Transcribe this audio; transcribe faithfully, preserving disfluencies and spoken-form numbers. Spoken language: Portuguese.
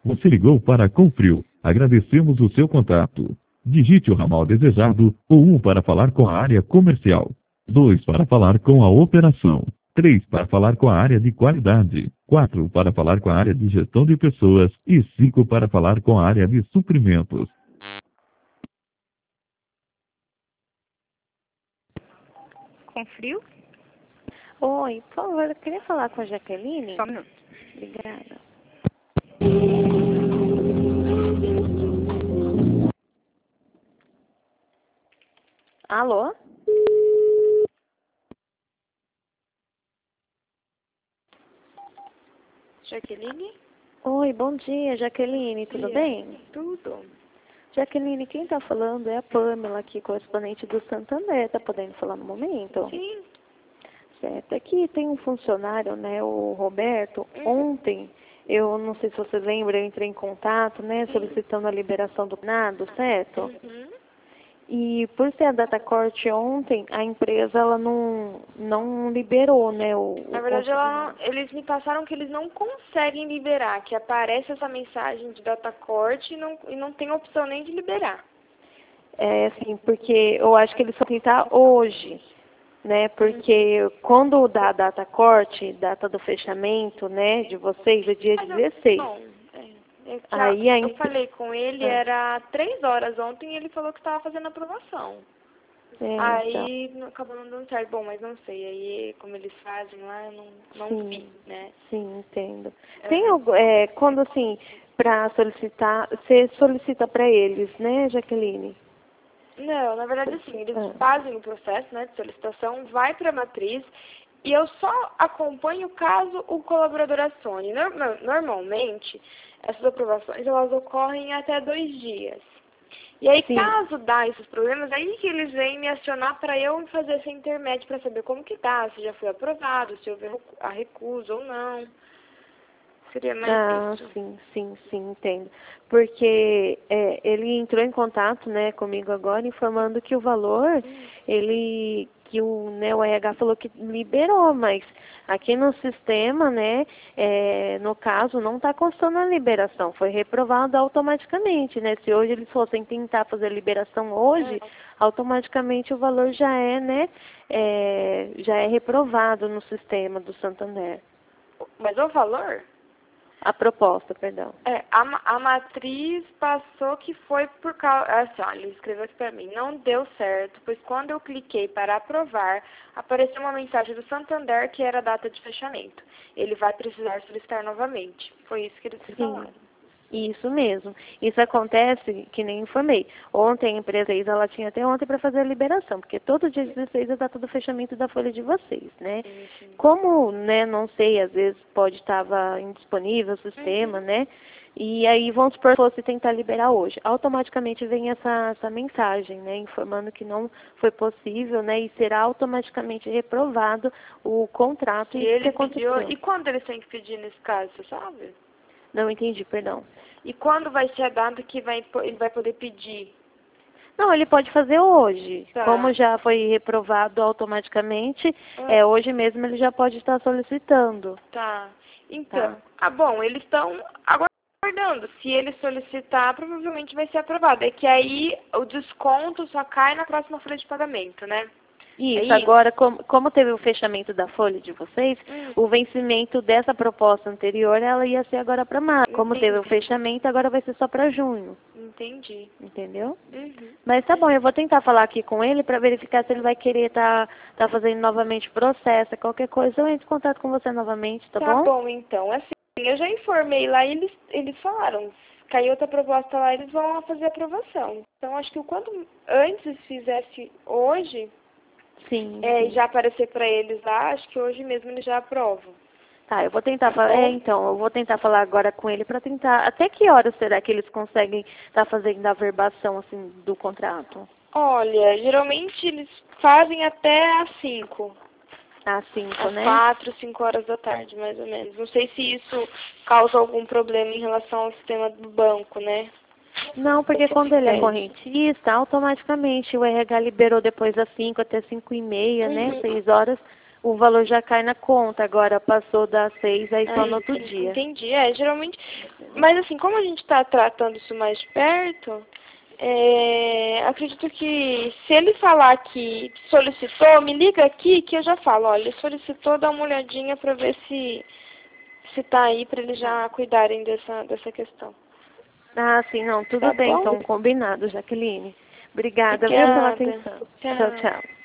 Você ligou para a Confrio. Agradecemos o seu contato. Digite o ramal desejado ou um para falar com a área comercial. dois para falar com a operação. três para falar com a área de qualidade. quatro para falar com a área de gestão de pessoas. E cinco para falar com a área de suprimentos. Confrio? Oi, por favor, eu queria falar com a Jaqueline. Só um minuto. Obrigada. Alô? Jaqueline? Oi, bom dia, Jaqueline, tudo Dia. bem? Tudo. Jaqueline, quem está falando é a Pamela, aqui, correspondente do Santander. Tá podendo falar no momento? Sim. Certo. Aqui tem um funcionário, né, o Roberto. Uhum. Ontem, eu não sei se você lembra, eu entrei em contato, né, solicitando a liberação do nado, certo? Uhum. E por ser a data corte ontem, a empresa ela não, não liberou, né, o, Na o verdade, ela, consignado. eles me passaram que eles não conseguem liberar, que aparece essa mensagem de data corte e não, e não tem opção nem de liberar. É assim, porque eu acho que eles só tentar hoje, né? Porque quando dá a data corte, data do fechamento, né, de vocês, é dia Mas eu, dezesseis. bom, é, é que a- Aí a eu empre- falei com ele, Ah, era três horas ontem e ele falou que estava fazendo aprovação. é, então, Aí não- acabou não dando certo. Bom, mas não sei. Aí como eles fazem lá, eu não, não vi, sim, né? sim, entendo. Tem É, algo, é, quando assim, para solicitar, você solicita para eles, né, Jaqueline? não, na verdade assim, eles Ah, fazem o processo, né, de solicitação, vai para a matriz e eu só acompanho caso o colaborador acione. Norma- Normalmente, essas aprovações elas ocorrem até dois dias. E aí, sim. caso dá esses problemas, aí que eles vêm me acionar para eu fazer esse intermédio para saber como que tá, se já foi aprovado, se houve a recusa ou não. Seria mais Ah, isso. sim, sim, sim, entendo. Porque é, ele entrou em contato, né, comigo agora, informando que o valor, ele, que o, né, o R H falou que liberou, mas aqui no sistema, né, é, no caso, não está constando a liberação, foi reprovado automaticamente, né? Se hoje eles fossem tentar fazer a liberação hoje, É, automaticamente o valor já é, né, é, já é reprovado no sistema do Santander. mas o valor? A proposta, perdão. É, a, ma- a matriz passou que foi por causa. Assim, olha, ele escreveu aqui pra mim. Não deu certo, pois quando eu cliquei para aprovar, apareceu uma mensagem do Santander que era a data de fechamento. Ele vai precisar solicitar novamente. Foi isso que eles me Sim, falaram. isso mesmo. Isso acontece, que nem informei. Ontem a empresa ela tinha até ontem para fazer a liberação, porque todo dia dezesseis é a data do fechamento da folha de vocês, né? Sim, sim. Como, né, não sei, às vezes pode estar indisponível o sistema, Uhum. né? E aí, vamos supor, fosse tentar liberar hoje. Automaticamente vem essa, essa mensagem, né, informando que não foi possível, né, e será automaticamente reprovado o contrato. E E isso que ele pediu. aconteceu. E quando eles têm que pedir nesse caso, você sabe? Não entendi, perdão. E quando vai ser a data que vai, po- ele vai poder pedir? Não, ele pode fazer hoje. Tá. Como já foi reprovado automaticamente, Ah, é, hoje mesmo ele já pode estar solicitando, tá. Então, tá? ah, bom, eles estão aguardando. Se ele solicitar, provavelmente vai ser aprovado. É que aí o desconto só cai na próxima folha de pagamento, né? É Isso, isso? agora, como, como teve o fechamento da folha de vocês, Hum, o vencimento dessa proposta anterior, ela ia ser agora para março. Como teve o entendi. fechamento, agora vai ser só para junho, Entendi. entendeu? Uhum. Mas tá bom, eu vou tentar falar aqui com ele para verificar se ele vai querer estar tá, tá fazendo novamente o processo. Qualquer coisa, eu entro em contato com você novamente, tá Tá bom? bom, então. Assim, eu já informei lá e eles, eles falaram. Caiu outra proposta lá, eles vão lá fazer a aprovação. Então, acho que o quanto antes fizesse hoje, Sim, é, e sim. já aparecer para eles lá, acho que hoje mesmo eles já aprovam. Tá, eu vou tentar Tá falar. É, bom? então, eu vou tentar falar agora com ele para tentar. Até que horas será que eles conseguem estar fazendo a verbação assim do contrato? Olha, geralmente eles fazem até às cinco. Às cinco, Às né? quatro, cinco horas da tarde, mais ou menos. Não sei se isso causa algum problema em relação ao sistema do banco, né? Não, porque Você quando que ele é pede. correntista, automaticamente o R H liberou depois das cinco até cinco e meia, né? Uhum. Seis horas. o valor já cai na conta, agora passou das seis, aí só Aí, no outro dia. Entendi, é, geralmente, mas assim, como a gente está tratando isso mais de perto, é, acredito que se ele falar que solicitou, me liga aqui que eu já falo, olha, ele solicitou, dá uma olhadinha para ver se se tá aí para eles já cuidarem dessa, dessa questão. Ah, sim, não, tudo Tá bem, bom? então, combinado, Jaqueline. Obrigada, viu, pela Obrigada. atenção. Tchau. Tchau, tchau.